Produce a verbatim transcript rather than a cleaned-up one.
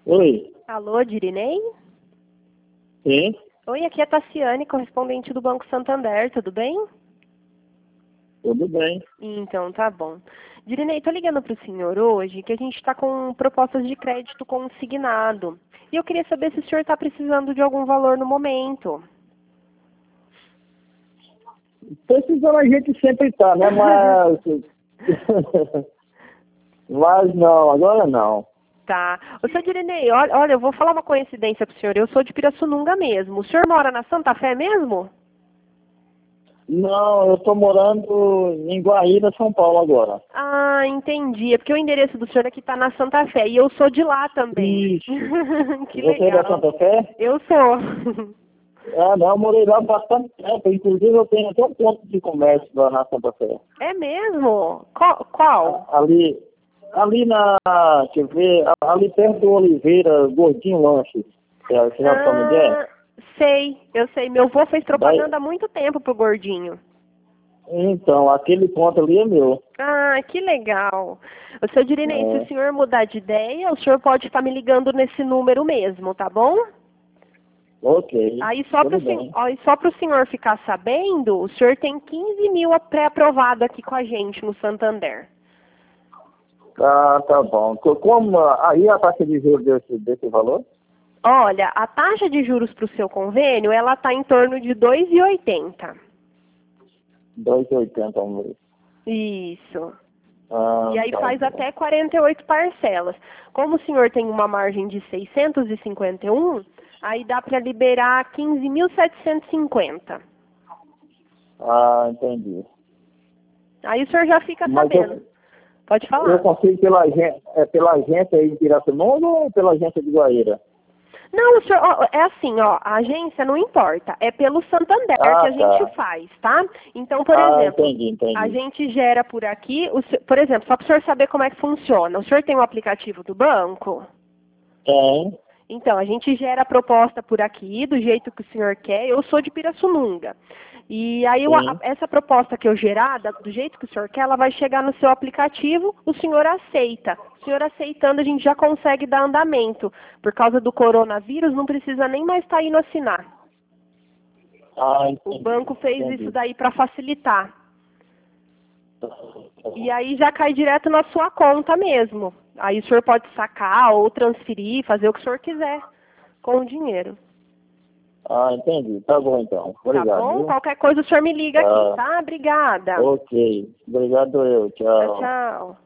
Oi, Alô, Dirinei? sim, Oi, aqui é a Tassiane, correspondente do Banco Santander, tudo bem? tudo bem. Então, tá bom. Dirinei, tô ligando para o senhor hoje que a gente está com propostas de crédito consignado. E eu queria saber se o senhor está precisando de algum valor no momento. Precisando a gente sempre tá, né? Mas. Mas não, agora não. Tá. Ô, senhor Dirinei, olha, olha, eu vou falar uma coincidência pro senhor. Eu sou de Pirassununga mesmo. O senhor mora na Santa Fé mesmo? Não, eu tô morando em Guaíra, São Paulo agora. Ah, entendi. É porque o endereço do senhor aqui tá na Santa Fé. E eu sou de lá também. Isso. Que Você é da legal. Santa Fé? Eu sou. Ah, não, eu morei lá bastante tempo. Inclusive eu tenho até um ponto de comércio lá na Santa Fé. É mesmo? Qual? qual? A- Ali, ali na. Deixa eu ver, ali perto do Oliveira, Gordinho Lanches. Você você já sabe onde é? Ah, sei, eu sei. Meu avô fez Daí, propaganda há muito tempo pro gordinho. então, aquele ponto ali é meu. Ah, que legal. O seu Dirinei, se o É, senhor mudar de ideia, o senhor pode estar me ligando nesse número mesmo, tá bom? ok, Aí só para tudo bem. o senhor ficar sabendo, o senhor tem quinze mil pré-aprovado aqui com a gente no Santander. Ah, tá bom. Co- Como aí a taxa de juros desse, desse valor? Olha, a taxa de juros para o seu convênio, ela está em torno de dois vírgula oitenta. dois e oitenta ao mês. Isso. Ah, E aí tá faz bom. até quarenta e oito parcelas. Como o senhor tem uma margem de seiscentos e cinquenta e um, aí dá para liberar quinze mil setecentos e cinquenta. Ah, entendi. Aí o senhor já fica Mas sabendo. eu, Pode eu falar. consigo pela, agen- é, pela agência aí em Pirassununga ou pela agência de Guaíra? Não, o senhor, ó, é assim, ó, a agência não importa, é pelo Santander que Ah, a gente tá. faz, tá? Então, por Ah, exemplo, entendi, a entendi. gente gera por aqui, o se- por exemplo, só para o senhor saber como é que funciona. O senhor tem um aplicativo do banco? Tem, Então, a gente gera a proposta por aqui, do jeito que o senhor quer. Eu sou de Pirassununga. E aí, eu- a- sim. essa proposta que eu gerar, da- do jeito que o senhor quer, ela vai chegar no seu aplicativo, o senhor aceita. O senhor aceitando, a gente já consegue dar andamento. Por causa do coronavírus, não precisa nem mais estar indo assinar. Ah, O entendi, banco fez isso entendi. daí para facilitar. E aí já cai direto na sua conta mesmo. Aí o senhor pode sacar ou transferir, fazer o que o senhor quiser com o dinheiro. Ah, entendi. Tá bom então. Tá Obrigado, bom? viu? Qualquer coisa o senhor me liga aqui, Tá. tá? Obrigada. Ok. Obrigado eu. Tchau, Tchau. tchau.